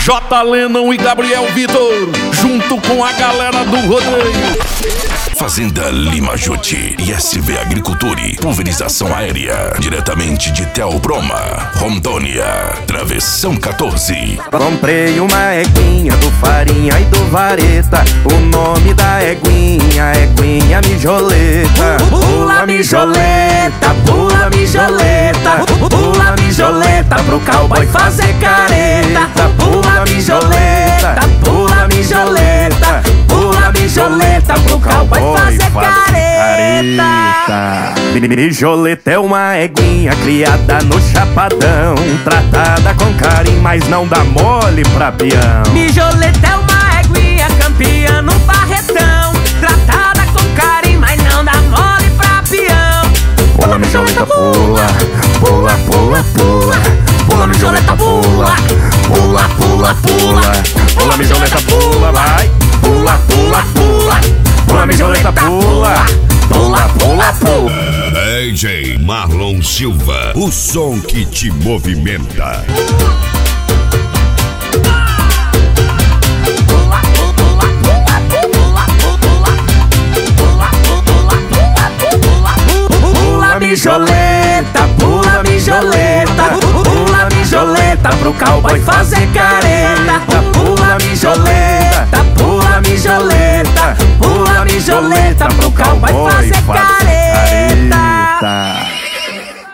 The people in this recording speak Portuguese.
J. Lennon e Gabriel Vitor, junto com a galera do rodeio. Fazenda Lima Juti e SV Agriculture, pulverização aérea, diretamente de Teobroma, Rondônia, Travessão 14. Comprei uma eguinha do Farinha e do Vareta. O nome da eguinha, eguinha mijoleta. Pula mijoleta, pula mijoleta, pula mijoleta pro cowboy fazer careta. Pula mijoleta, pula mijoleta, pula mijoleta pro cowboy fazer careta. Mijoleta é uma eguinha criada no Chapadão, tratada com carinho, mas não dá mole pra peão. Mijoleta é uma eguinha campeã no Barretão, tratada com carinho, mas não dá mole pra peão. Pula mijoleta, pula, pula, pula, pula. Pula mijoleta, pula, pula, pula, pula. Pula mijoleta, pula, vai. Pula, pula, pula. Pula mijoleta, pula, pula, pula, pula. DJ Marlon Silva, o som que te movimenta. Pula mijoleta, pula mijoleta, pula mijoleta pro cowboy fazer careta. Pula mijoleta.